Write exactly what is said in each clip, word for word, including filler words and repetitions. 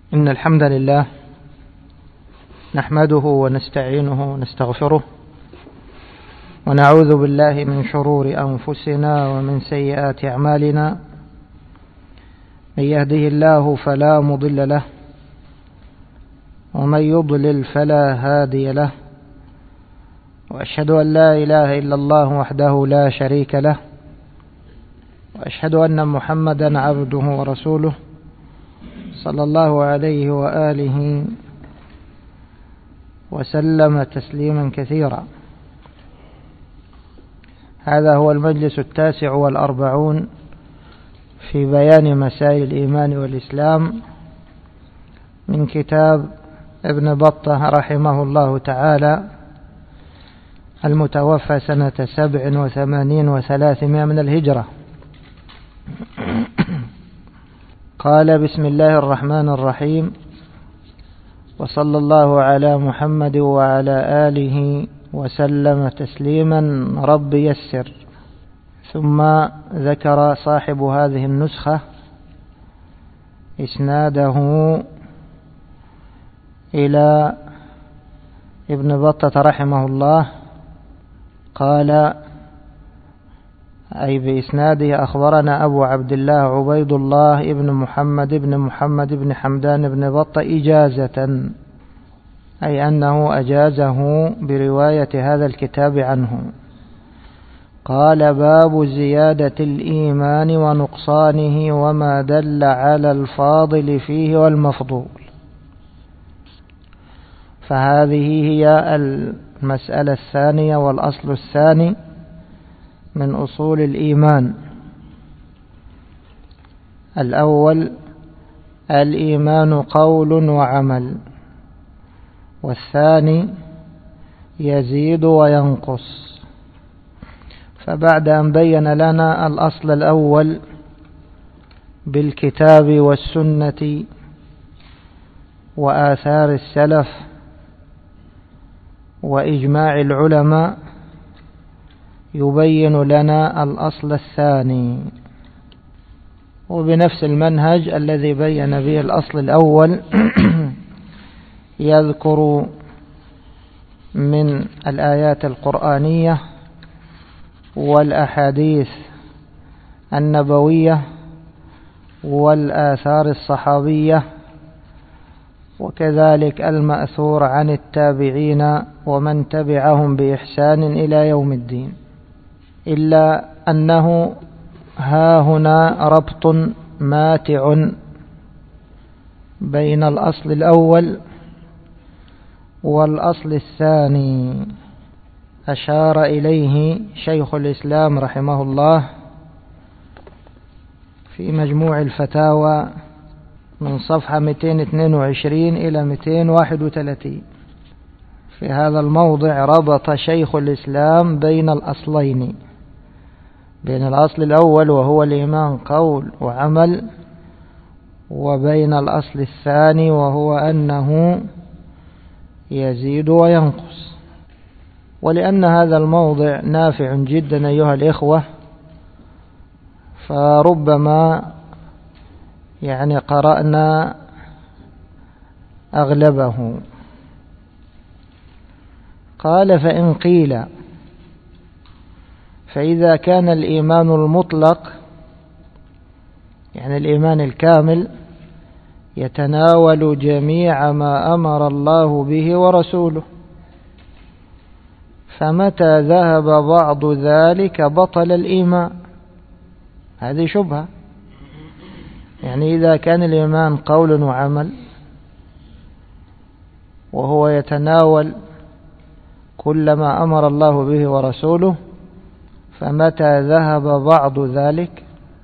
إن الحمد لله نحمده ونستعينه ونستغفره ونعوذ بالله من شرور أنفسنا ومن سيئات أعمالنا. من يهده الله فلا مضل له ومن يضلل فلا هادي له، وأشهد أن لا إله إلا الله وحده لا شريك له، وأشهد أن محمدا عبده ورسوله صلى الله عليه وآله وسلم تسليما كثيرا. هذا هو المجلس التاسع والأربعون في بيان مسائل الإيمان والإسلام من كتاب ابن بطة رحمه الله تعالى، المتوفى سنة سبع وثمانين وثلاثمائة من الهجرة. قال: بسم الله الرحمن الرحيم، وصلى الله على محمد وعلى آله وسلم تسليما رب يسر. ثم ذكر صاحب هذه النسخة إسناده إلى ابن بطة رحمه الله، قال أي بإسناده: أخبرنا أبو عبد الله عبيد الله ابن محمد ابن محمد ابن حمدان ابن بطة إجازة، أي أنه أجازه برواية هذا الكتاب عنه. قال: باب زيادة الإيمان ونقصانه وما دل على الفاضل فيه والمفضول. فهذه هي المسألة الثانية والأصل الثاني من أصول الإيمان. الأول: الإيمان قول وعمل، والثاني يزيد وينقص. فبعد أن بين لنا الأصل الأول بالكتاب والسنة وآثار السلف وإجماع العلماء، يبين لنا الأصل الثاني، وبنفس المنهج الذي بين به الأصل الأول يذكر من الآيات القرآنية والأحاديث النبوية والآثار الصحابية، وكذلك المأثور عن التابعين ومن تبعهم بإحسان إلى يوم الدين. إلا أنه ها هنا ربط ماتع بين الأصل الأول والأصل الثاني، أشار إليه شيخ الإسلام رحمه الله في مجموع الفتاوى من صفحة مئتين واثنين وعشرين إلى مئتين وواحد وثلاثين. في هذا الموضع ربط شيخ الإسلام بين الأصلين، بين الأصل الأول وهو الإيمان قول وعمل، وبين الأصل الثاني وهو أنه يزيد وينقص. ولأن هذا الموضع نافع جدا أيها الإخوة، فربما يعني قرأنا أغلبه. قال: فإن قيل، فإذا كان الإيمان المطلق يعني الإيمان الكامل يتناول جميع ما أمر الله به ورسوله، فمتى ذهب بعض ذلك بطل الإيمان. هذه شبهة. يعني إذا كان الإيمان قول وعمل وهو يتناول كل ما أمر الله به ورسوله، فمتى ذهب بعض ذلك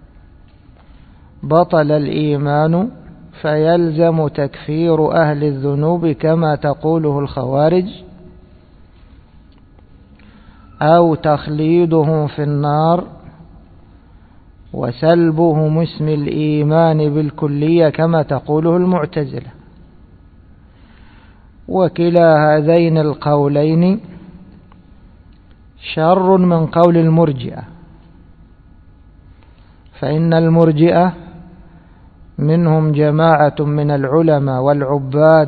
بطل الإيمان، فيلزم تكفير أهل الذنوب كما تقوله الخوارج، أو تخليدهم في النار وسلبهم اسم الإيمان بالكلية كما تقوله المعتزلة. وكلا هذين القولين شر من قول المرجئة، فإن المرجئة منهم جماعة من العلماء والعباد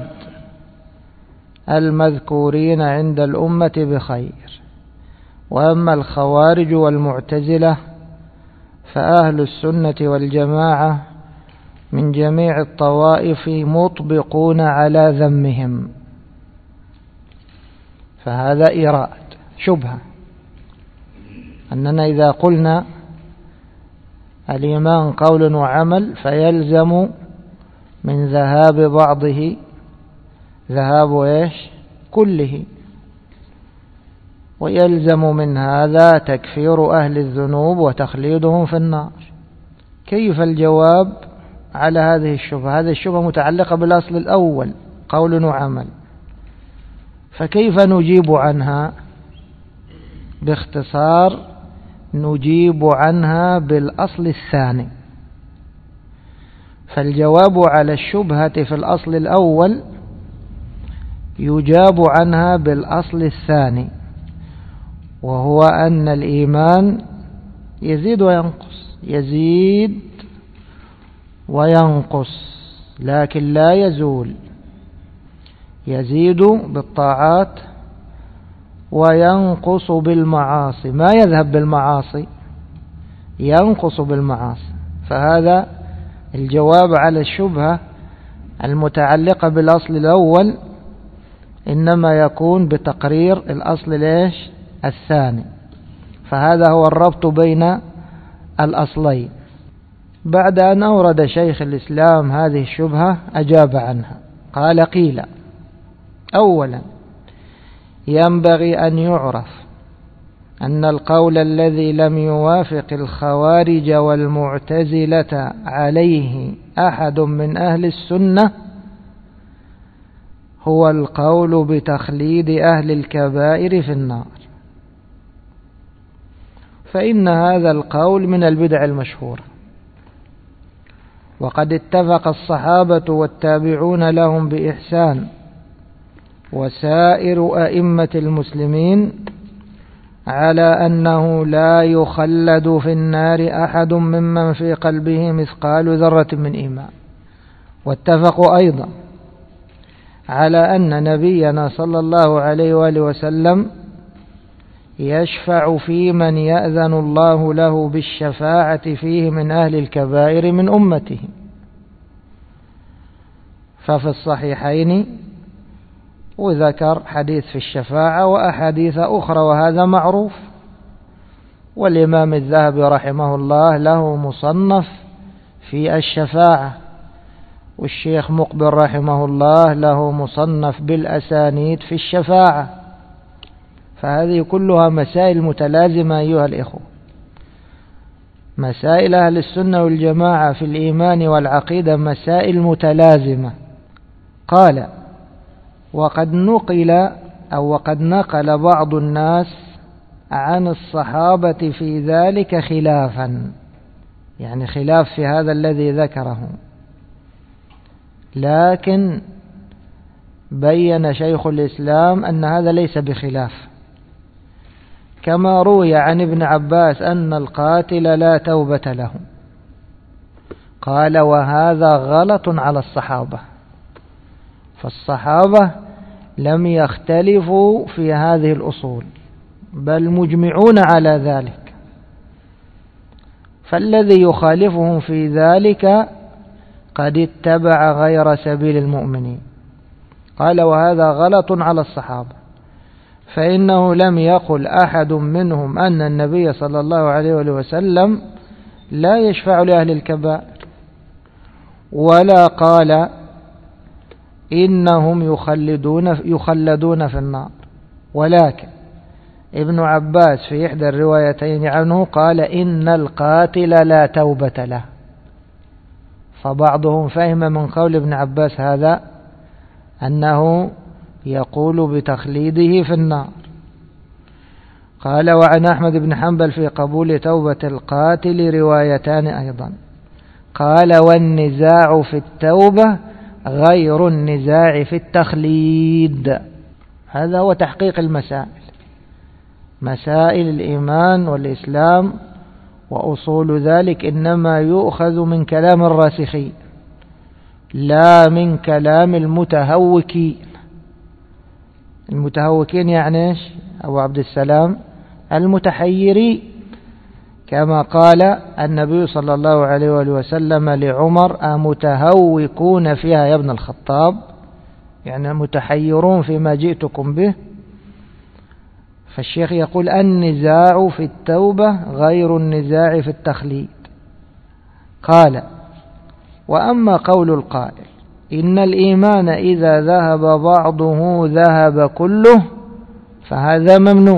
المذكورين عند الأمة بخير. وأما الخوارج والمعتزلة فأهل السنة والجماعة من جميع الطوائف مطبقون على ذمهم. فهذا إيراد شبهة أننا إذا قلنا الإيمان قول وعمل فيلزم من ذهاب بعضه ذهاب إيش كله، ويلزم من هذا تكفير أهل الذنوب وتخليدهم في النار. كيف الجواب على هذه الشبهة؟ هذه الشبهة متعلقة بالأصل الأول قول وعمل، فكيف نجيب عنها؟ باختصار نجيب عنها بالأصل الثاني. فالجواب على الشبهة في الأصل الأول يجاب عنها بالأصل الثاني، وهو أن الإيمان يزيد وينقص، يزيد وينقص لكن لا يزول. يزيد بالطاعات وينقص بالمعاصي، ما يذهب بالمعاصي، ينقص بالمعاصي. فهذا الجواب على الشبهة المتعلقة بالأصل الأول إنما يكون بتقرير الأصل ليش الثاني. فهذا هو الربط بين الأصلين. بعد أن أورد شيخ الإسلام هذه الشبهة أجاب عنها، قال: قيل: أولا ينبغي أن يعرف أن القول الذي لم يوافق الخوارج والمعتزلة عليه أحد من أهل السنة هو القول بتخليد أهل الكبائر في النار، فإن هذا القول من البدع المشهورة، وقد اتفق الصحابة والتابعون لهم بإحسان وسائر أئمة المسلمين على أنه لا يخلد في النار أحد ممن في قلبه مثقال ذرة من إيمان. واتفقوا أيضا على أن نبينا صلى الله عليه وآله وسلم يشفع في من يأذن الله له بالشفاعة فيه من أهل الكبائر من أمته. ففي الصحيحين وذكر حديث في الشفاعة وأحاديث أخرى، وهذا معروف. والإمام الذهبي رحمه الله له مصنف في الشفاعة، والشيخ مقبل رحمه الله له مصنف بالأسانيد في الشفاعة. فهذه كلها مسائل متلازمة أيها الإخوة، مسائل أهل السنة والجماعة في الإيمان والعقيدة مسائل متلازمة. قال: وقد نقل أو وقد نقل بعض الناس عن الصحابة في ذلك خلافا، يعني خلاف في هذا الذي ذكره، لكن بين شيخ الإسلام أن هذا ليس بخلاف، كما روي عن ابن عباس أن القاتل لا توبة له. قال: وهذا غلط على الصحابة، فالصحابة لم يختلفوا في هذه الأصول بل مجمعون على ذلك، فالذي يخالفهم في ذلك قد اتبع غير سبيل المؤمنين. قال: وهذا غلط على الصحابة، فإنه لم يقل أحد منهم أن النبي صلى الله عليه وسلم لا يشفع لأهل الكبائر، ولا قال إنهم يخلدون يخلدون في النار. ولكن ابن عباس في إحدى الروايتين عنه قال: إن القاتل لا توبة له. فبعضهم فهم من قول ابن عباس هذا أنه يقول بتخليده في النار. قال: وعن أحمد بن حنبل في قبول توبة القاتل روايتان أيضا. قال: والنزاع في التوبة غير النزاع في التخليد. هذا هو تحقيق المسائل، مسائل الإيمان والإسلام وأصول ذلك إنما يؤخذ من كلام الراسخين، لا من كلام المتهوكين. المتهوكين يعني ايش أبو عبد السلام؟ المتحيرين، كما قال النبي صلى الله عليه وآله وسلم لعمر: أمتهوكون فيها يا ابن الخطاب؟ يعني متحيرون فيما جئتكم به. فالشيخ يقول: النزاع في التوبة غير النزاع في التخليد. قال: وأما قول القائل إن الإيمان إذا ذهب بعضه ذهب كله فهذا ممنوع.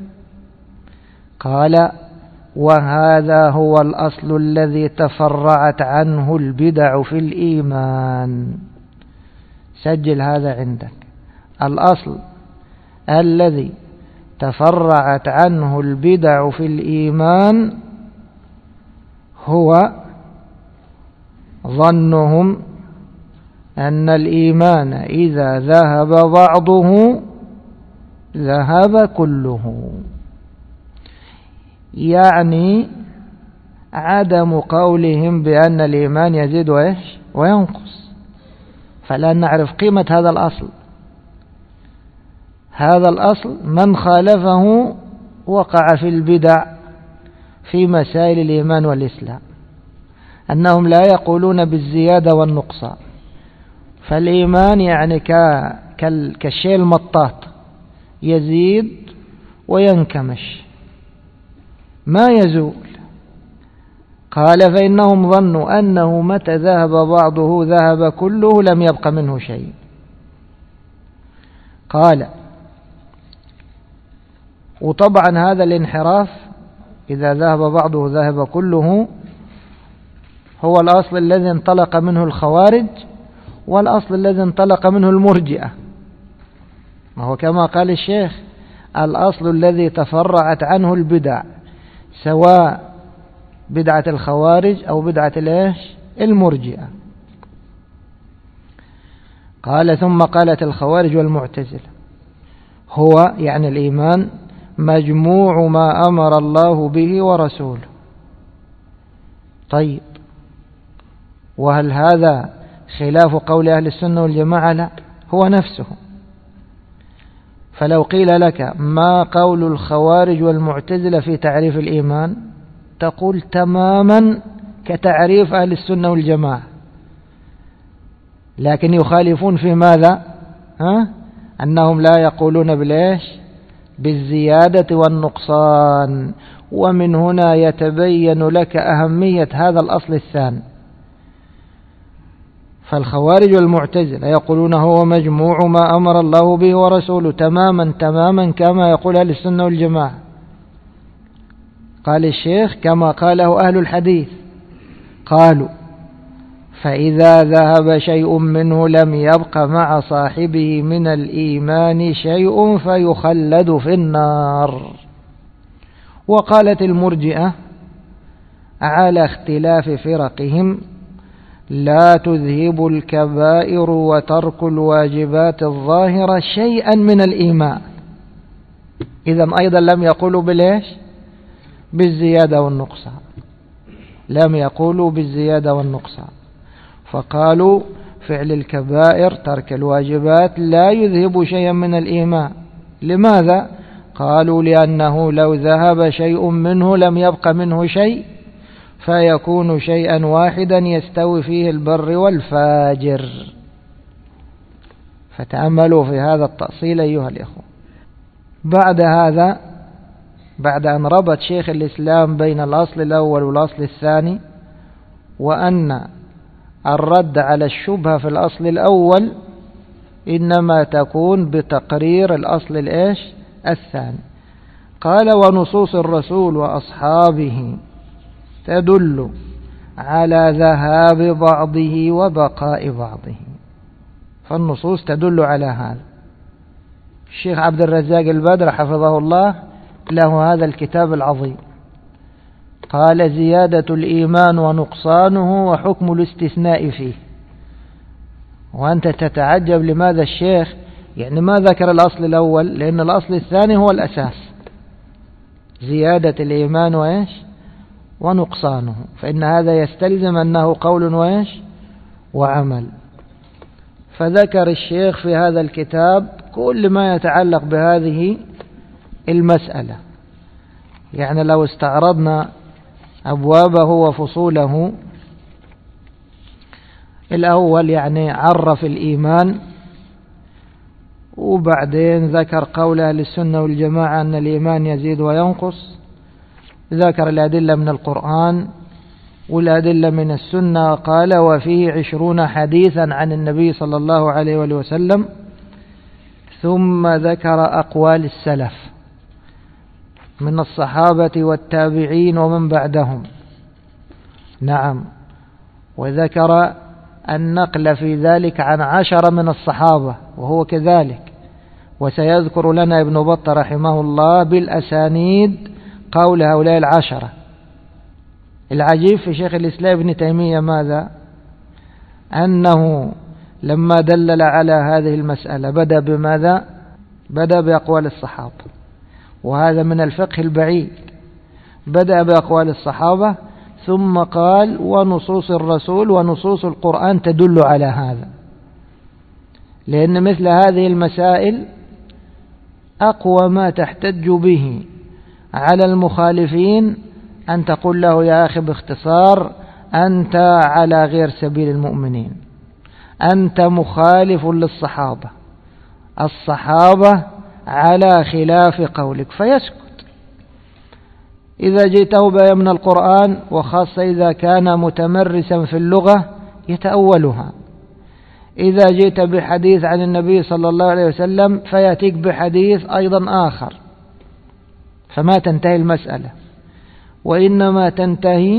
قال: وهذا هو الأصل الذي تفرعت عنه البدع في الإيمان. سجل هذا عندك: الأصل الذي تفرعت عنه البدع في الإيمان هو ظنهم أن الإيمان إذا ذهب بعضه ذهب كله، يعني عدم قولهم بأن الإيمان يزيد وإيش وينقص. فلا نعرف قيمة هذا الأصل. هذا الأصل من خالفه وقع في البدع في مسائل الإيمان والإسلام، أنهم لا يقولون بالزيادة والنقصان. فالإيمان يعني كالشيء المطاط، يزيد وينكمش ما يزول. قال: فإنهم ظنوا أنه متى ذهب بعضه ذهب كله لم يبق منه شيء. قال: وطبعا هذا الانحراف إذا ذهب بعضه ذهب كله هو الأصل الذي انطلق منه الخوارج، والأصل الذي انطلق منه المرجئة. ما هو كما قال الشيخ: الأصل الذي تفرعت عنه البدع، سواء بدعة الخوارج أو بدعة الإيش المرجئة. قال: ثم قالت الخوارج والمعتزلة هو يعني الإيمان مجموع ما أمر الله به ورسوله. طيب، وهل هذا خلاف قول أهل السنة والجماعة؟ لا، هو نفسه. فلو قيل لك ما قول الخوارج والمعتزلة في تعريف الإيمان، تقول تماما كتعريف أهل السنة والجماعة، لكن يخالفون في ماذا؟ ها؟ أنهم لا يقولون بالإيش بالزيادة والنقصان. ومن هنا يتبين لك أهمية هذا الأصل الثاني. فالخوارج والمعتزلة يقولون هو مجموع ما أمر الله به ورسوله تماما تماما كما يقول أهل السنة والجماعة. قال الشيخ: كما قاله أهل الحديث، قالوا: فإذا ذهب شيء منه لم يبق مع صاحبه من الإيمان شيء فيخلد في النار. وقالت المرجئة على اختلاف فرقهم: لا تذهب الكبائر وترك الواجبات الظاهرة شيئا من الإيمان. إذن أيضا لم يقولوا بالإيش بالزيادة والنقصان، لم يقولوا بالزيادة والنقصان، فقالوا فعل الكبائر ترك الواجبات لا يذهب شيئا من الإيمان. لماذا؟ قالوا: لأنه لو ذهب شيء منه لم يبق منه شيء، فيكون شيئا واحدا يستوي فيه البر والفاجر. فتأملوا في هذا التأصيل أيها الإخوة. بعد هذا، بعد أن ربط شيخ الإسلام بين الأصل الأول والأصل الثاني، وأن الرد على الشبهة في الأصل الأول إنما تكون بتقرير الأصل الإيش الثاني، قال: ونصوص الرسول وأصحابه تدل على ذهاب بعضه وبقاء بعضه. فالنصوص تدل على هذا. الشيخ عبد الرزاق البدر حفظه الله له هذا الكتاب العظيم، قال: زيادة الإيمان ونقصانه وحكم الاستثناء فيه. وأنت تتعجب لماذا الشيخ يعني ما ذكر الأصل الأول، لأن الأصل الثاني هو الأساس، زيادة الإيمان وإيش ونقصانه، فإن هذا يستلزم أنه قول وإيش وعمل. فذكر الشيخ في هذا الكتاب كل ما يتعلق بهذه المسألة. يعني لو استعرضنا أبوابه وفصوله، الأول يعني عرف الإيمان، وبعدين ذكر قول أهل السنة والجماعة أن الإيمان يزيد وينقص، ذكر الأدلة من القرآن والأدلة من السنة، قال وفيه عشرون حديثا عن النبي صلى الله عليه وآله وسلم، ثم ذكر أقوال السلف من الصحابة والتابعين ومن بعدهم. نعم، وذكر النقل في ذلك عن عشرة من الصحابة وهو كذلك، وسيذكر لنا ابن بطة رحمه الله بالأسانيد قول هؤلاء العشرة. العجيب في شيخ الإسلام ابن تيمية ماذا؟ أنه لما دلل على هذه المسألة بدأ بماذا؟ بدأ بأقوال الصحابة، وهذا من الفقه البعيد. بدأ بأقوال الصحابة ثم قال ونصوص الرسول ونصوص القرآن تدل على هذا، لأن مثل هذه المسائل أقوى ما تحتج به على المخالفين أن تقول له يا أخي باختصار أنت على غير سبيل المؤمنين، أنت مخالف للصحابة، الصحابة على خلاف قولك، فيسكت. إذا جئته بآية من القرآن وخاصة إذا كان متمرسا في اللغة يتأولها، إذا جئت بحديث عن النبي صلى الله عليه وسلم فيأتيك بحديث أيضا آخر، فما تنتهي المسألة، وإنما تنتهي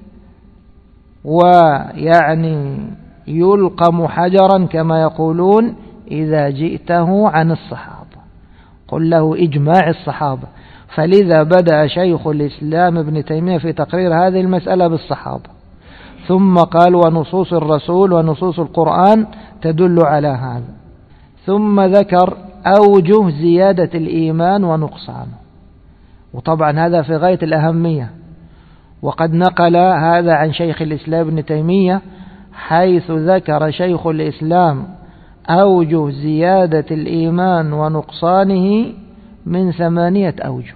ويعني يلقم حجرا كما يقولون إذا جئته عن الصحابة، قل له إجماع الصحابة. فلذا بدأ شيخ الإسلام ابن تيمية في تقرير هذه المسألة بالصحابة، ثم قال ونصوص الرسول ونصوص القرآن تدل على هذا، ثم ذكر أوجه زيادة الإيمان ونقصانه، وطبعا هذا في غاية الأهمية، وقد نقل هذا عن شيخ الإسلام ابن تيمية حيث ذكر شيخ الإسلام أوجه زيادة الإيمان ونقصانه من ثمانية أوجه.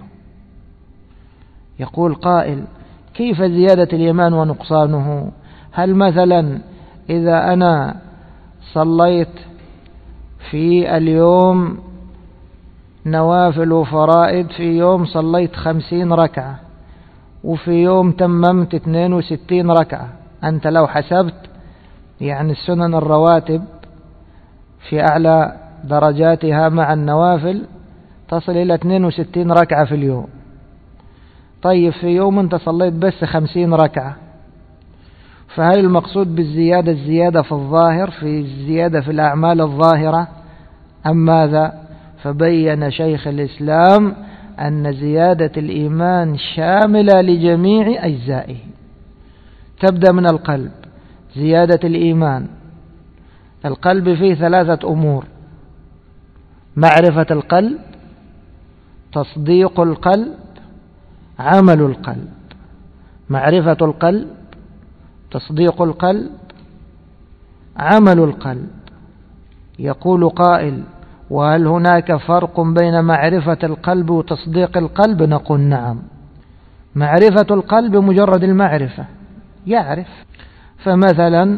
يقول قائل كيف زيادة الإيمان ونقصانه؟ هل مثلا إذا أنا صليت في اليوم نوافل وفرائض، في يوم صليت خمسين ركعة وفي يوم تممت اثنين وستين ركعة، أنت لو حسبت يعني السنن الرواتب في أعلى درجاتها مع النوافل تصل إلى اثنين وستين ركعة في اليوم. طيب في يوم أنت صليت بس خمسين ركعة، فهل المقصود بالزيادة الزيادة في الظاهر، في الزيادة في الأعمال الظاهرة أم ماذا؟ فبين شيخ الإسلام أن زيادة الإيمان شاملة لجميع أجزائه، تبدأ من القلب. زيادة الإيمان، القلب فيه ثلاثة أمور: معرفة القلب، تصديق القلب، عمل القلب. معرفة القلب، تصديق القلب، عمل القلب. يقول قائل وهل هناك فرق بين معرفة القلب وتصديق القلب؟ نقول نعم. معرفة القلب مجرد المعرفة، يعرف، فمثلا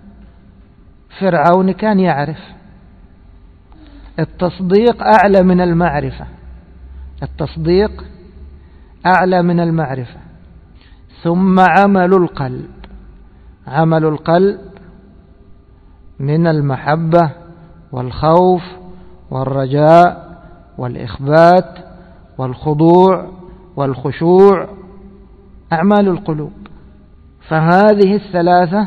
فرعون كان يعرف. التصديق أعلى من المعرفة، التصديق أعلى من المعرفة. ثم عمل القلب، عمل القلب من المحبة والخوف والرجاء والإخبات والخضوع والخشوع، أعمال القلوب. فهذه الثلاثة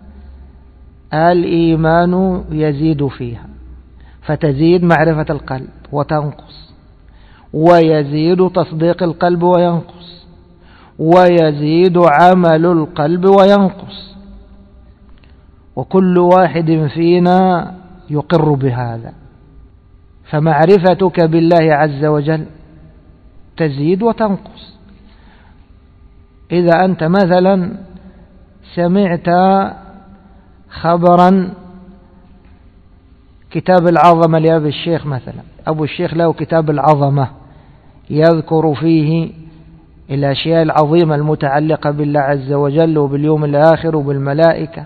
الإيمان يزيد فيها، فتزيد معرفة القلب وتنقص، ويزيد تصديق القلب وينقص، ويزيد عمل القلب وينقص، وكل واحد فينا يقر بهذا. فمعرفتك بالله عز وجل تزيد وتنقص. إذا أنت مثلا سمعت خبرا كتاب العظمة لأبي الشيخ مثلا، أبو الشيخ له كتاب العظمة يذكر فيه الأشياء العظيمة المتعلقة بالله عز وجل وباليوم الآخر وبالملائكة.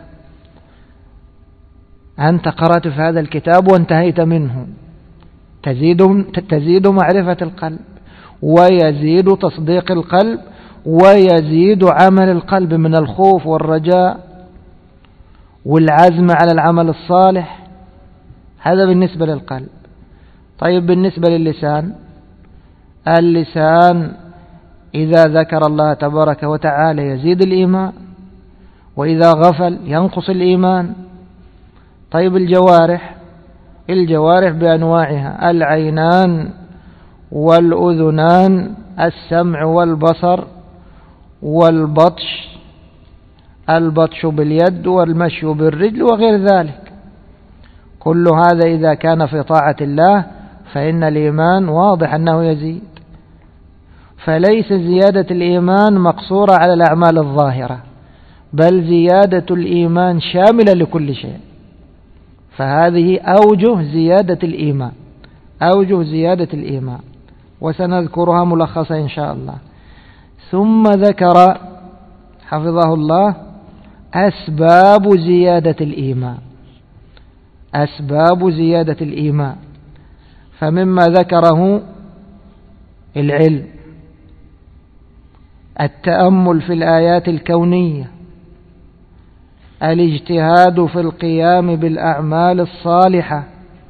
أنت قرأت في هذا الكتاب وانتهيت منه، تزيد, تزيد معرفة القلب، ويزيد تصديق القلب، ويزيد عمل القلب من الخوف والرجاء والعزم على العمل الصالح. هذا بالنسبة للقلب. طيب بالنسبة للسان، اللسان إذا ذكر الله تبارك وتعالى يزيد الإيمان، وإذا غفل ينقص الإيمان. طيب الجوارح، الجوارح بأنواعها، العينان والأذنان، السمع والبصر والبطش، البطش باليد والمشي بالرجل وغير ذلك. كل هذا إذا كان في طاعة الله فإن الإيمان واضح أنه يزيد. فليس زيادة الإيمان مقصورة على الأعمال الظاهرة، بل زيادة الإيمان شاملة لكل شيء. فهذه أوجه زيادة الإيمان، أوجه زيادة الإيمان، وسنذكرها ملخصة إن شاء الله. ثم ذكر حفظه الله أسباب زيادة الإيمان، أسباب زيادة الإيمان. فمما ذكره العلم، التأمل في الآيات الكونية، الاجتهاد في القيام بالأعمال الصالحة،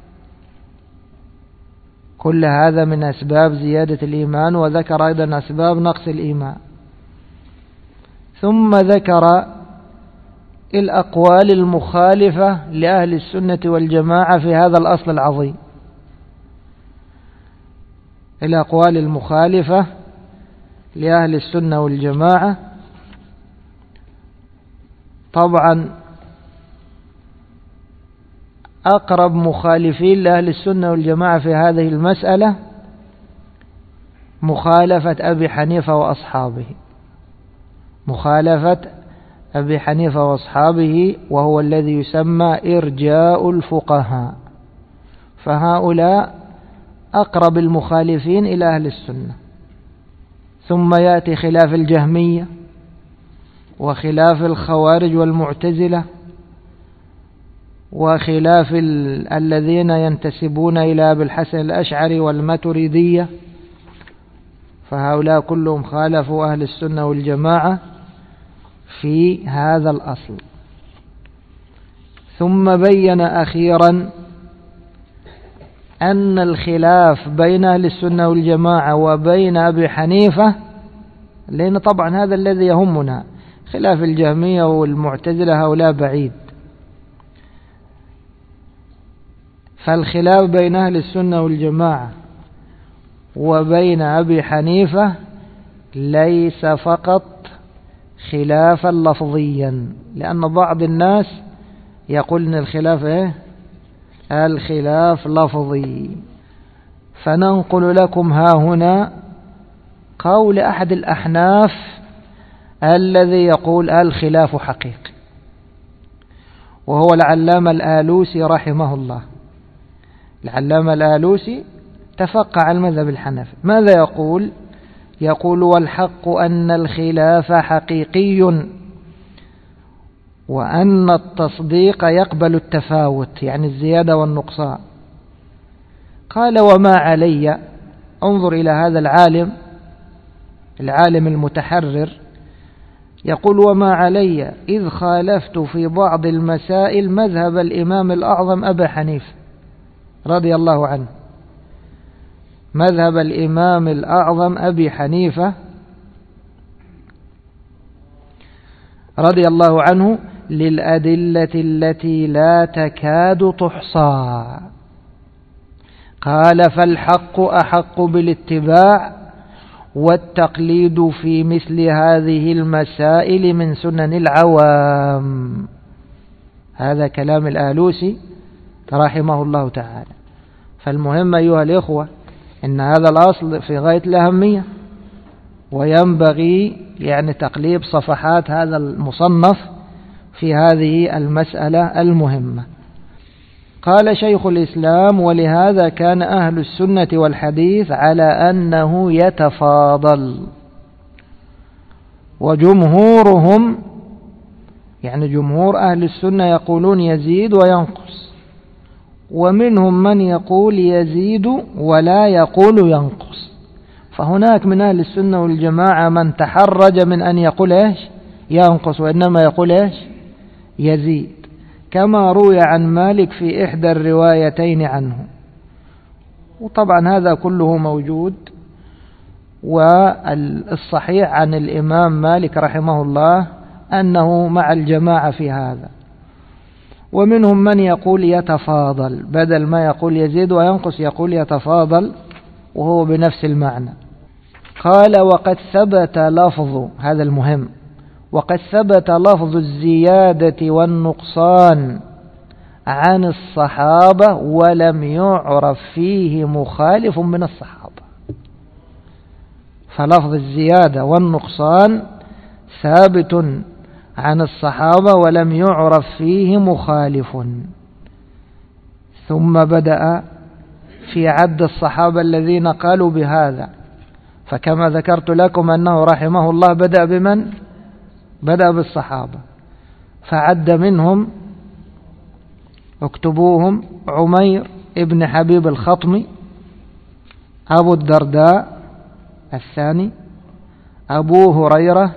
كل هذا من أسباب زيادة الإيمان. وذكر أيضا أسباب نقص الإيمان. ثم ذكر الأقوال المخالفة لأهل السنة والجماعة في هذا الأصل العظيم، الأقوال المخالفة لأهل السنة والجماعة. طبعا أقرب مخالفين لأهل السنة والجماعة في هذه المسألة مخالفة أبي حنيفة وأصحابه، مخالفة أبي حنيفة وأصحابه، وهو الذي يسمى إرجاء الفقهاء. فهؤلاء أقرب المخالفين إلى أهل السنة. ثم يأتي خلاف الجهمية وخلاف الخوارج والمعتزلة وخلاف الذين ينتسبون إلى أبي الحسن الأشعري والماتريدية، فهؤلاء كلهم خالفوا أهل السنة والجماعة في هذا الأصل. ثم بين أخيرا أن الخلاف بين أهل السنة والجماعة وبين أبي حنيفة، لأن طبعا هذا الذي يهمنا، خلاف الجهمية والمعتزلة هؤلاء بعيد. فالخلاف بين أهل السنة والجماعة وبين أبي حنيفة ليس فقط خلافا لفظيا، لأن بعض الناس يقول إن الخلاف إيه؟ الخلاف لفظي. فننقل لكم ها هنا قول أحد الأحناف الذي يقول الخلاف حقيقي، وهو العلامة الآلوسي رحمه الله. العلامة الآلوسي تفقع المذهب الحنفي. ماذا يقول؟ يقول والحق أن الخلاف حقيقي، وأن التصديق يقبل التفاوت، يعني الزيادة والنقصان. قال وما علي، انظر إلى هذا العالم، العالم المتحرر، يقول وما علي إذ خالفت في بعض المسائل مذهب الإمام الأعظم أبا حنيفة رضي الله عنه، مذهب الإمام الأعظم أبي حنيفة رضي الله عنه للأدلة التي لا تكاد تحصى. قال فالحق أحق بالاتباع والتقليد في مثل هذه المسائل من سنن العوام. هذا كلام الآلوسي رحمه الله تعالى. فالمهم أيها الإخوة إن هذا الأصل في غاية الأهمية، وينبغي يعني تقليب صفحات هذا المصنف في هذه المسألة المهمة. قال شيخ الإسلام: ولهذا كان أهل السنة والحديث على أنه يتفاضل، وجمهورهم يعني جمهور أهل السنة يقولون يزيد وينقص، ومنهم من يقول يزيد ولا يقول ينقص. فهناك من أهل السنة والجماعة من تحرج من أن يقول إيش ينقص، وإنما يقول إيش يزيد، كما روي عن مالك في إحدى الروايتين عنه. وطبعا هذا كله موجود، والصحيح عن الإمام مالك رحمه الله أنه مع الجماعة في هذا. ومنهم من يقول يتفاضل، بدل ما يقول يزيد وينقص يقول يتفاضل، وهو بنفس المعنى. قال: وقد ثبت لفظ، هذا المهم، وقد ثبت لفظ الزيادة والنقصان عن الصحابة ولم يعرف فيه مخالف من الصحابة. فلفظ الزيادة والنقصان ثابت عن الصحابة ولم يعرف فيه مخالف. ثم بدأ في عد الصحابة الذين قالوا بهذا، فكما ذكرت لكم أنه رحمه الله بدأ بمن؟ بدأ بالصحابة، فعد منهم، اكتبوهم: عمير ابن حبيب الخطمي، أبو الدرداء الثاني، أبو هريرة،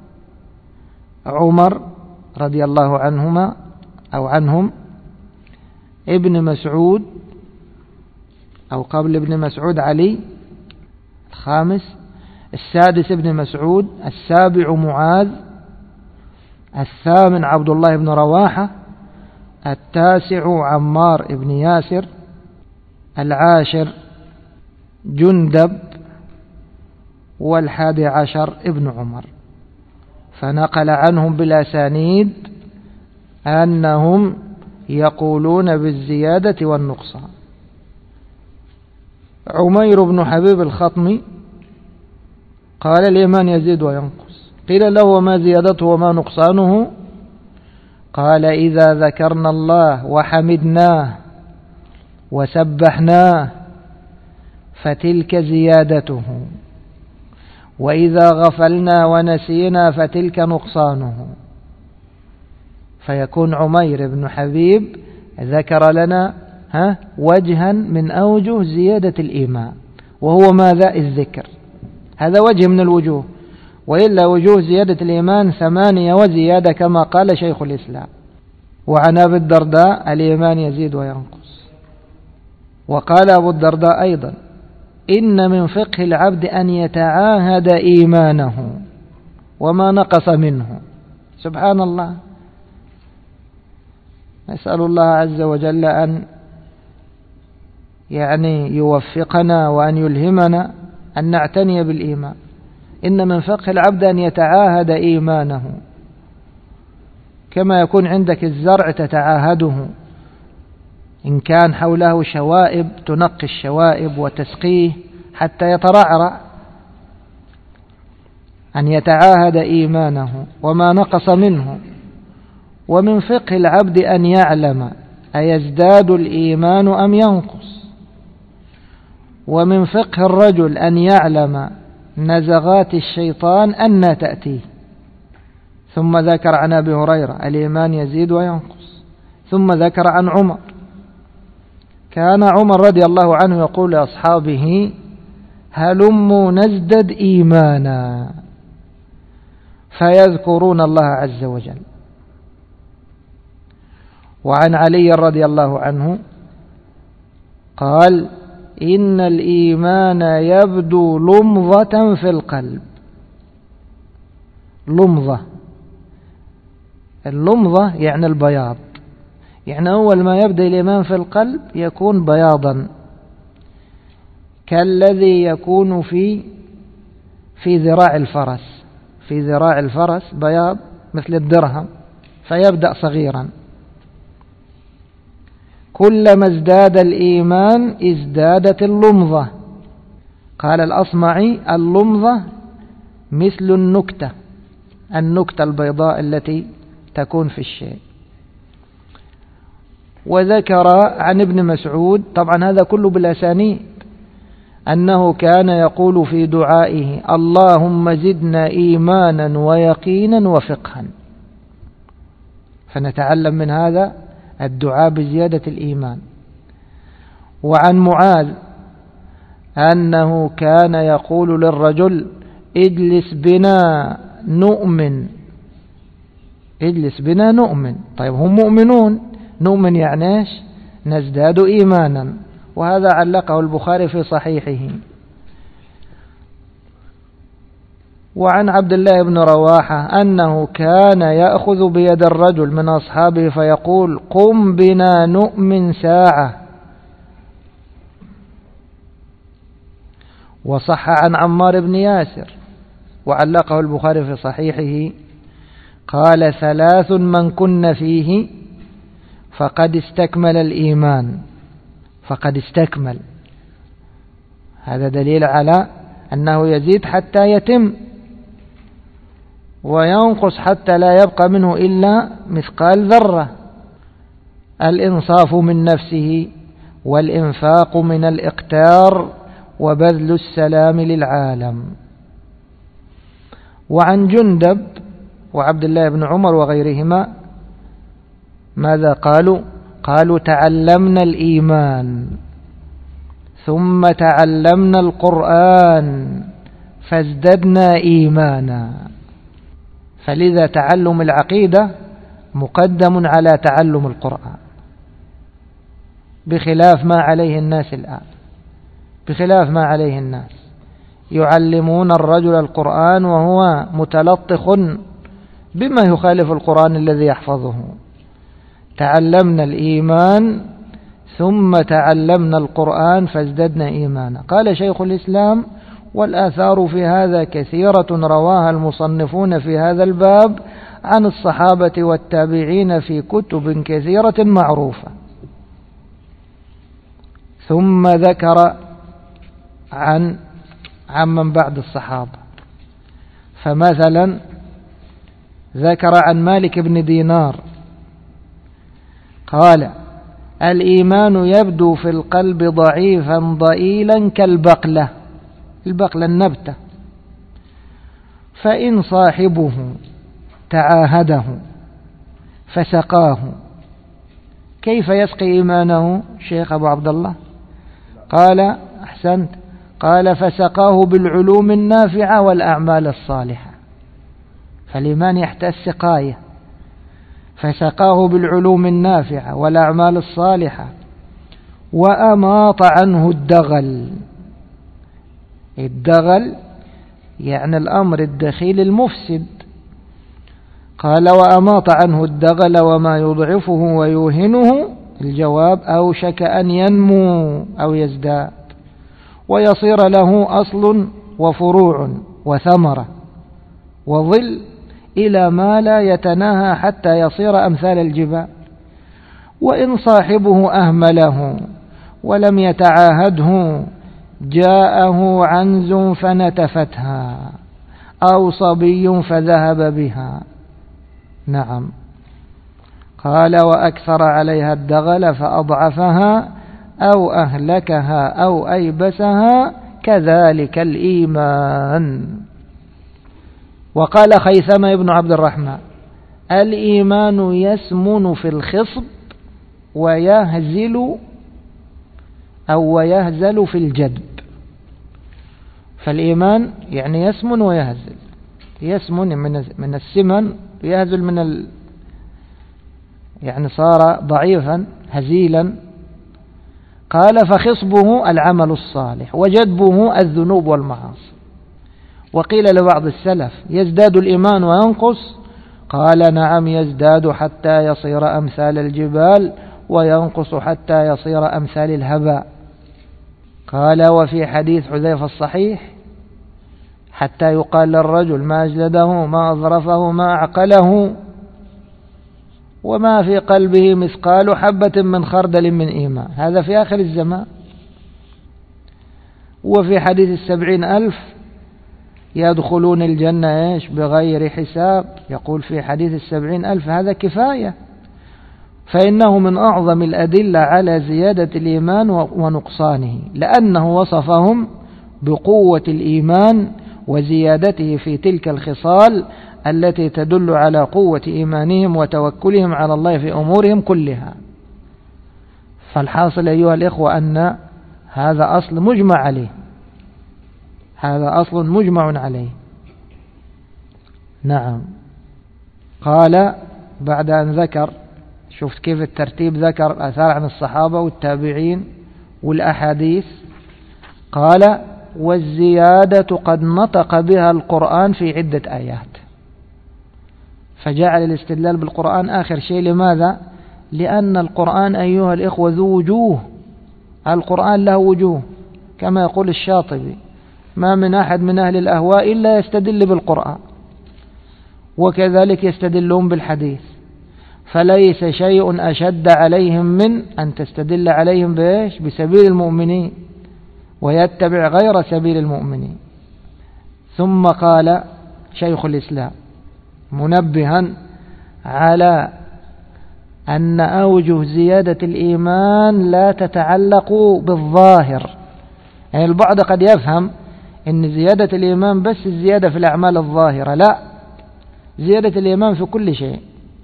عمر رضي الله عنهما أو عنهم، ابن مسعود أو قبل ابن مسعود علي الخامس، السادس ابن مسعود، السابع معاذ، الثامن عبد الله بن رواحة، التاسع عمار ابن ياسر، العاشر جندب، والحادي عشر ابن عمر. فنقل عنهم بالأسانيد أنهم يقولون بالزيادة والنقصان. عمير بن حبيب الخطمي قال: الإيمان يزيد وينقص. قيل له: وما زيادته وما نقصانه؟ قال: إذا ذكرنا الله وحمدناه وسبحناه فتلك زيادته، وإذا غفلنا ونسينا فتلك نقصانه. فيكون عمير بن حبيب ذكر لنا ها وجها من أوجه زيادة الإيمان، وهو ماذا؟ الذكر. هذا وجه من الوجوه، وإلا وجوه زيادة الإيمان ثمانية وزيادة كما قال شيخ الإسلام. وعن أبي الدرداء: الإيمان يزيد وينقص. وقال أبو الدرداء أيضا: إن من فقه العبد أن يتعاهد إيمانه وما نقص منه. سبحان الله، نسأل الله عز وجل أن يعني يوفقنا وأن يلهمنا أن نعتني بالإيمان. إن من فقه العبد أن يتعاهد إيمانه، كما يكون عندك الزرع تتعاهده، إن كان حوله شوائب تنقي الشوائب وتسقيه حتى يترعرع. أن يتعاهد إيمانه وما نقص منه. ومن فقه العبد أن يعلم أيزداد الإيمان أم ينقص. ومن فقه الرجل أن يعلم نزغات الشيطان أن تأتيه. ثم ذكر عن أبي هريرة: الإيمان يزيد وينقص. ثم ذكر عن عمر: كان عمر رضي الله عنه يقول لأصحابه: هلموا نزدد إيمانا، فيذكرون الله عز وجل. وعن علي رضي الله عنه قال: إن الإيمان يبدو لمضة في القلب. لمضة، اللمضة يعني البياض، يعني أول ما يبدأ الإيمان في القلب يكون بياضا، كالذي يكون في في ذراع الفرس. في ذراع الفرس بياض مثل الدرهم، فيبدأ صغيرا. كلما ازداد الإيمان ازدادت اللمضة. قال الأصمعي: اللمضة مثل النكتة، النكتة البيضاء التي تكون في الشيء. وذكر عن ابن مسعود، طبعا هذا كله بالأسانيد، أنه كان يقول في دعائه: اللهم زدنا إيمانا ويقينا وفقها. فنتعلم من هذا الدعاء بزيادة الإيمان. وعن معاذ أنه كان يقول للرجل: اجلس بنا نؤمن، اجلس بنا نؤمن. طيب هم مؤمنون، نؤمن يعني ايش؟ نزداد إيمانا. وهذا علقه البخاري في صحيحه. وعن عبد الله بن رواحة أنه كان يأخذ بيد الرجل من أصحابه فيقول: قم بنا نؤمن ساعة. وصح عن عمار بن ياسر وعلقه البخاري في صحيحه قال: ثلاث من كن فيه فقد استكمل الإيمان. فقد استكمل، هذا دليل على أنه يزيد حتى يتم، وينقص حتى لا يبقى منه إلا مثقال ذرة: الإنصاف من نفسه، والإنفاق من الإقتار، وبذل السلام للعالم. وعن جندب وعبد الله بن عمر وغيرهما ماذا قالوا؟ قالوا: تعلمنا الإيمان ثم تعلمنا القرآن فازددنا إيمانا. فلذا تعلم العقيدة مقدم على تعلم القرآن، بخلاف ما عليه الناس الآن. بخلاف ما عليه الناس يعلمون الرجل القرآن وهو متلطخ بما يخالف القرآن الذي يحفظه. تعلمنا الإيمان ثم تعلمنا القرآن فازددنا إيمانا. قال شيخ الإسلام: والآثار في هذا كثيرة رواها المصنفون في هذا الباب عن الصحابة والتابعين في كتب كثيرة معروفة. ثم ذكر عن عمن بعد الصحابة، فمثلا ذكر عن مالك بن دينار قال: الإيمان يبدو في القلب ضعيفا ضئيلا كالبقلة، البقلة النبتة، فإن صاحبه تعاهده فسقاه. كيف يسقي إيمانه شيخ أبو عبد الله؟ قال: أحسنت، قال: فسقاه بالعلوم النافعة والأعمال الصالحة. فالإيمان يحتاج سقاية، فسقاه بالعلوم النافعة والأعمال الصالحة، وأماط عنه الدغل. الدغل يعني الأمر الدخيل المفسد. قال: وأماط عنه الدغل وما يضعفه ويوهنه. الجواب: أوشك أن ينمو أو يزداد ويصير له أصل وفروع وثمرة وظل إلى ما لا يتناهى حتى يصير أمثال الجبال. وإن صاحبه أهمله ولم يتعاهده جاءه عنز فنتفتها أو صبي فذهب بها. نعم. قال: وأكثر عليها الدغل فأضعفها أو أهلكها أو أيبسها، كذلك الإيمان. وقال خيثمة ابن عبد الرحمن: الإيمان يسمن في الخصب ويهزل أو ويهزل في الجدب. فالإيمان يعني يسمن ويهزل. يسمن من السمن، يهزل من ال... يعني صار ضعيفا هزيلا. قال: فخصبه العمل الصالح وجدبه الذنوب والمعاصي. وقيل لبعض السلف: يزداد الإيمان وينقص؟ قال: نعم، يزداد حتى يصير أمثال الجبال وينقص حتى يصير أمثال الهباء. قال: وفي حديث حذيفة الصحيح: حتى يقال للرجل ما أجلده ما أظرفه ما أعقله وما في قلبه مثقال حبة من خردل من إيمان. هذا في آخر الزمان. وفي حديث السبعين ألف يدخلون الجنة إيش بغير حساب. يقول في حديث السبعين ألف هذا كفاية. فإنه من أعظم الأدلة على زيادة الإيمان ونقصانه، لأنه وصفهم بقوة الإيمان وزيادته في تلك الخصال التي تدل على قوة إيمانهم وتوكلهم على الله في أمورهم كلها. فالحاصل أيها الإخوة أن هذا أصل مجمع عليه، هذا أصل مجمع عليه. نعم. قال بعد أن ذكر، شفت كيف الترتيب، ذكر آثار عن الصحابة والتابعين والأحاديث، قال والزيادة قد نطق بها القرآن في عدة آيات، فجعل الاستدلال بالقرآن آخر شيء. لماذا؟ لأن القرآن أيها الإخوة ذو وجوه، القرآن له وجوه، كما يقول الشاطبي ما من أحد من أهل الأهواء إلا يستدل بالقرآن، وكذلك يستدلون بالحديث، فليس شيء أشد عليهم من أن تستدل عليهم بإيش؟ بسبيل المؤمنين، ويتبع غير سبيل المؤمنين. ثم قال شيخ الإسلام منبها على أن أوجه زيادة الإيمان لا تتعلق بالظاهر، يعني البعض قد يفهم أن زيادة الإيمان بس الزيادة في الأعمال الظاهرة، لا، زيادة الإيمان في كل شيء.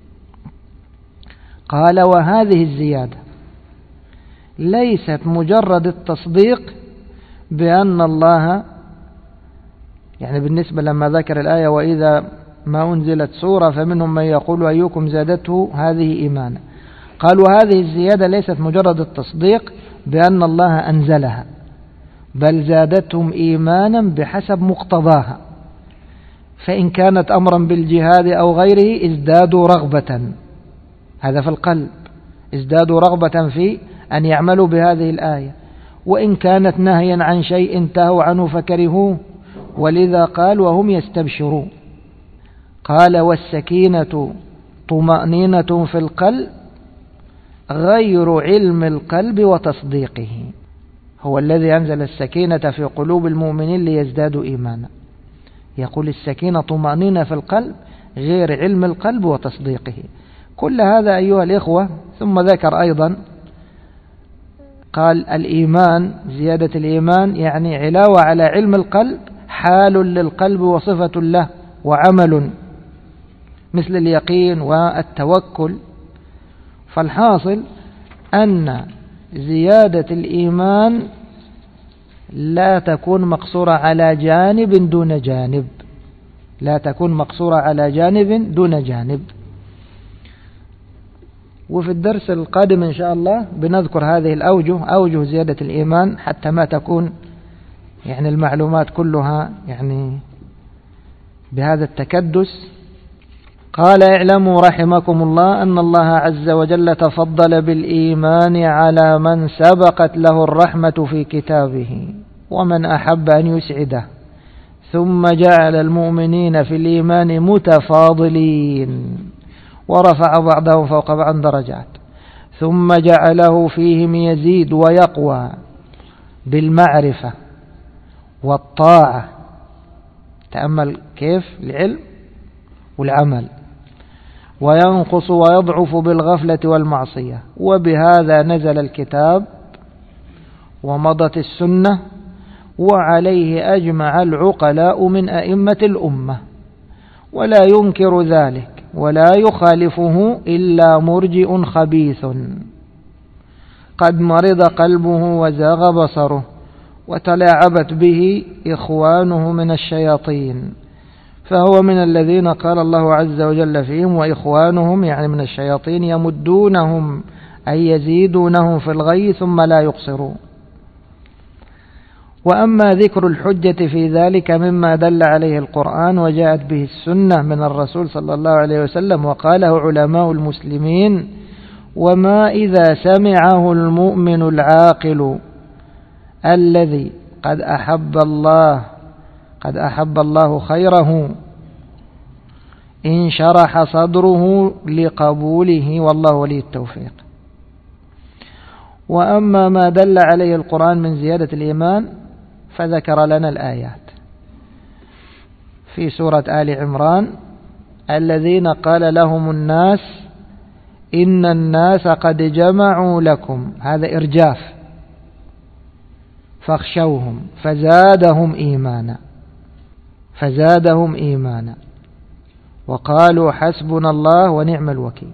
قال وهذه الزيادة ليست مجرد التصديق بأن الله، يعني بالنسبة لما ذكر الآية وإذا ما أنزلت سورة فمنهم من يقول أيكم زادته هذه إيمانا، قال وهذه الزيادة ليست مجرد التصديق بأن الله أنزلها، بل زادتهم إيمانا بحسب مقتضاها، فإن كانت أمرا بالجهاد أو غيره ازدادوا رغبة، هذا في القلب، ازدادوا رغبة في أن يعملوا بهذه الآية، وإن كانت نهيا عن شيء انتهوا عنه فكرهوه، ولذا قال وهم يستبشرون. قال والسكينة طمأنينة في القلب غير علم القلب وتصديقه، هو الذي أنزل السكينة في قلوب المؤمنين ليزدادوا إيمانا. يقول السكينة طمأنينة في القلب غير علم القلب وتصديقه. كل هذا أيها الإخوة. ثم ذكر أيضا قال الإيمان، زيادة الإيمان يعني علاوة على علم القلب، حال للقلب وصفة له وعمل، مثل اليقين والتوكل. فالحاصل أن زيادة الإيمان لا تكون مقصورة على جانب دون جانب، لا تكون مقصورة على جانب دون جانب. وفي الدرس القادم إن شاء الله بنذكر هذه الأوجه، أوجه زيادة الإيمان، حتى ما تكون يعني المعلومات كلها يعني بهذا التكدس. قال اعلموا رحمكم الله أن الله عز وجل تفضل بالإيمان على من سبقت له الرحمة في كتابه ومن أحب أن يسعده، ثم جعل المؤمنين في الإيمان متفاضلين ورفع بعضهم فوق بعض درجات، ثم جعله فيهم يزيد ويقوى بالمعرفة والطاعة، تأمل كيف العلم والعمل، وينقص ويضعف بالغفلة والمعصية. وبهذا نزل الكتاب ومضت السنة، وعليه أجمع العقلاء من أئمة الأمة، ولا ينكر ذلك ولا يخالفه إلا مرجئ خبيث قد مرض قلبه وزاغ بصره وتلاعبت به إخوانه من الشياطين، فهو من الذين قال الله عز وجل فيهم وإخوانهم، يعني من الشياطين، يمدونهم أي يزيدونهم في الغي ثم لا يقصرون. وأما ذكر الحجة في ذلك مما دل عليه القرآن وجاءت به السنة من الرسول صلى الله عليه وسلم وقاله علماء المسلمين، وما إذا سمعه المؤمن العاقل الذي قد أحب الله قد أحب الله خيره انشرح صدره لقبوله، والله ولي التوفيق. وأما ما دل عليه القرآن من زيادة الإيمان فذكر لنا الآيات في سورة آل عمران: الذين قال لهم الناس إن الناس قد جمعوا لكم، هذا إرجاف، فاخشوهم فزادهم إيمانا فزادهم إيمانا وقالوا حسبنا الله ونعم الوكيل.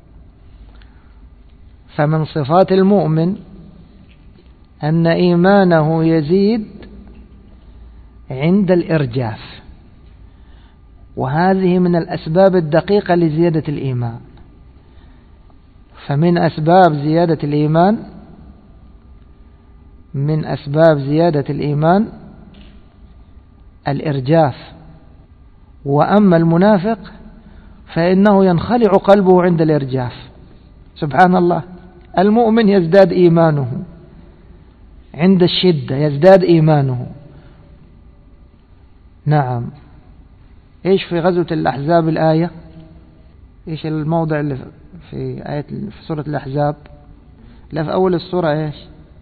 فمن صفات المؤمن أن إيمانه يزيد عند الإرجاف، وهذه من الأسباب الدقيقة لزيادة الإيمان. فمن أسباب زيادة الإيمان من أسباب زيادة الإيمان الإرجاف. وأما المنافق فإنه ينخلع قلبه عند الإرجاف. سبحان الله، المؤمن يزداد إيمانه عند الشدة، يزداد إيمانه. نعم. إيش في غزوة الأحزاب الآية؟ إيش الموضع اللي في آية في سورة الأحزاب؟ لا، في أول السورة إيش؟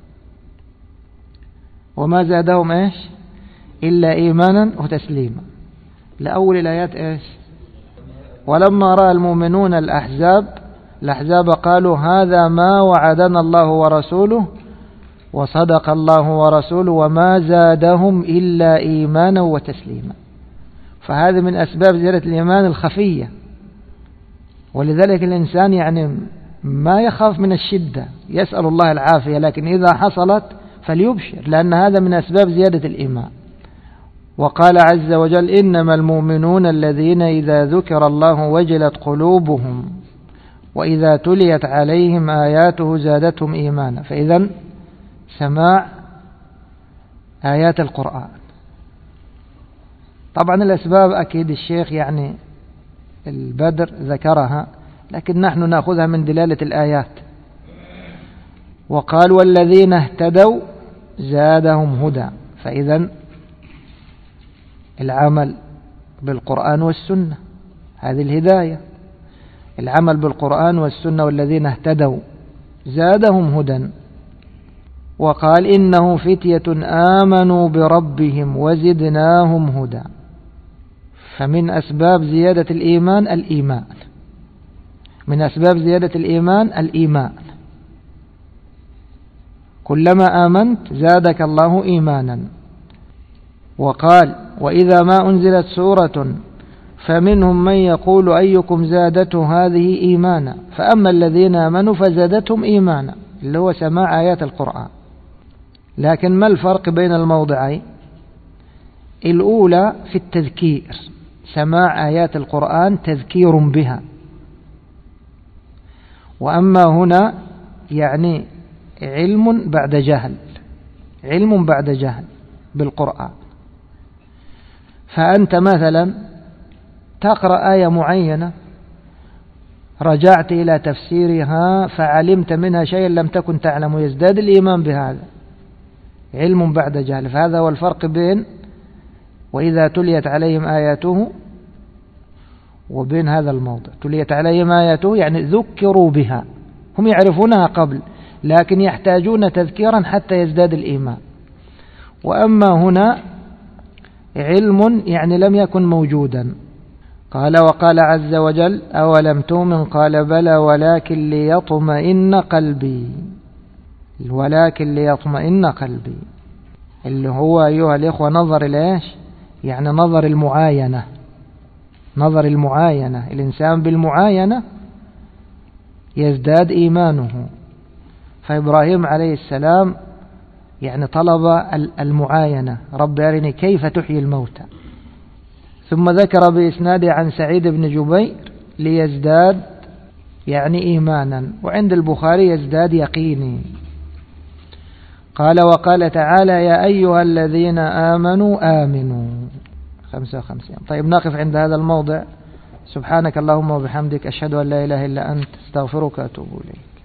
وما زادهم إيش إلا إيمانا وتسليما. لأول الآيات إيش؟ ولما رأى المؤمنون الأحزاب الأحزاب قالوا هذا ما وعدنا الله ورسوله وصدق الله ورسوله وما زادهم إلا إيمانا وتسليما. فهذا من أسباب زيادة الإيمان الخفية. ولذلك الإنسان يعني ما يخاف من الشدة، يسأل الله العافية، لكن إذا حصلت فليبشر، لأن هذا من أسباب زيادة الإيمان. وقال عز وجل إنما المؤمنون الذين إذا ذكر الله وجلت قلوبهم وإذا تليت عليهم آياته زادتهم إيمانا. فإذا سماع آيات القرآن. طبعا الأسباب أكيد الشيخ يعني البدر ذكرها، لكن نحن نأخذها من دلالة الآيات. وقال والذين اهتدوا زادهم هدى. فإذا العمل بالقرآن والسنة هذه الهداية، العمل بالقرآن والسنة والذين اهتدوا زادهم هدى. وقال إنه فتية آمنوا بربهم وزدناهم هدى. فمن أسباب زيادة الإيمان الإيمان، من أسباب زيادة الإيمان الإيمان. كلما آمنت زادك الله إيمانا. وقال وإذا ما أنزلت سورة فمنهم من يقول أيكم زادته هذه إيمانا فأما الذين آمنوا فزادتهم إيمانا، اللي هو سماع آيات القرآن. لكن ما الفرق بين الموضعين؟ الأولى في التذكير، سماع آيات القرآن تذكير بها. وأما هنا يعني علم بعد جهل، علم بعد جهل بالقرآن. فأنت مثلا تقرأ آية معينة، رجعت إلى تفسيرها فعلمت منها شيئا لم تكن تعلم، يزداد الإيمان بهذا، علم بعد جهل. فهذا هو الفرق بين وإذا تليت عليهم آياته وبين هذا الموضع. تليت عليهم آياته يعني ذكروا بها، هم يعرفونها قبل لكن يحتاجون تذكيرا حتى يزداد الإيمان. وأما هنا علم يعني لم يكن موجودا. قال وقال عز وجل أولم تؤمن قال بلى ولكن ليطمئن قلبي، ولكن ليطمئن قلبي، اللي هو أيها الإخوة نظر إليش؟ يعني نظر المعاينة، نظر المعاينة. الإنسان بالمعاينة يزداد إيمانه. فإبراهيم عليه السلام يعني طلب المعاينة، رب أرني كيف تحيي الموتى. ثم ذكر بإسناد عن سعيد بن جبير ليزداد يعني إيمانا، وعند البخاري يزداد يقيني. قال وقال تعالى يا أيها الذين آمنوا آمنوا. خمسة وخمسين. طيب نقف عند هذا الموضع. سبحانك اللهم وبحمدك أشهد أن لا إله إلا أنت استغفرك وأتوب إليك.